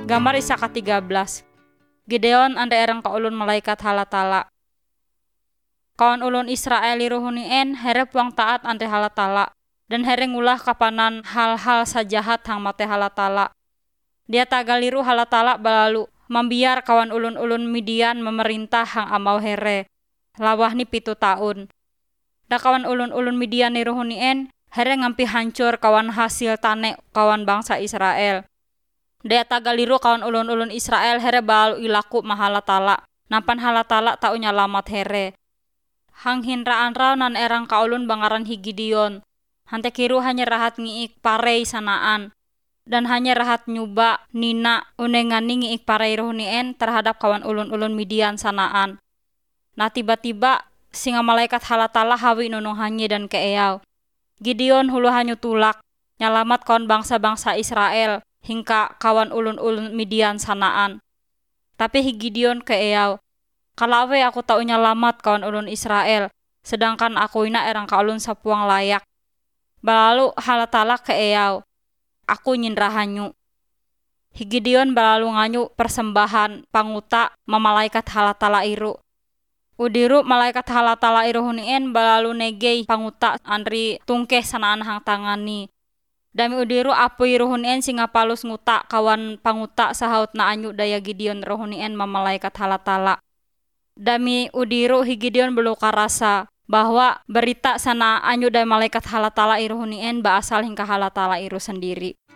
Gambar isa ka-13. Gideon ande erang kaulun malaikat halatala. Kawan ulun Israel iruhunien herep wang taat ande halatala dan hereng ulah kapanan hal-hal sajahat hang mate halatala. Dia tagaliru halatala balalu membiar kawan ulun-ulun Midian memerintah hang amau here. Lawah ni 7 tahun. Da kawan ulun-ulun Midian iruhunien hereng ngampi hancur kawan hasil tane kawan bangsa Israel. Dia tagaliru kawan ulun-ulun Israel here balu ilaku mahalatala. Nampan halatala tau nyalamat here. Hang hinraan raw nan erang kaulun bangaran Gideon. Hante kiru hanya rahat ngiik parei sanaan. Dan hanya rahat nyuba nina unengani ngiik parei rohnien terhadap kawan ulun-ulun Midian sanaan. Nah tiba-tiba singa malaikat halatala hawi nunung hanyi dan keeyau. Gideon hulu hanyu tulak nyalamat kawan bangsa-bangsa Israel hingga kawan ulun-ulun Midian sanaan. Tapi Gideon keeyau, kalawe aku tau nyalamat kawan ulun Israel, sedangkan aku ina erang kaulun sapuang layak. Balalu halatala keeyau, aku nyindra hanyu. Gideon balalu nganyu persembahan panguta mamalaikat halatala iru. Udiru malaikat halatala iru hunien balalu negei panguta andri tungkeh sanaan hang tangani. Dami udiru apu iruhunien singa palus nguta kawan panguta sahaut na anyu daya Gideon rohunien mamalaikat halatala. Dami udiru Gideon beluka rasa bahwa berita sana anyu daya malaikat halatala iruhunien baasal hingga halatala iru sendiri.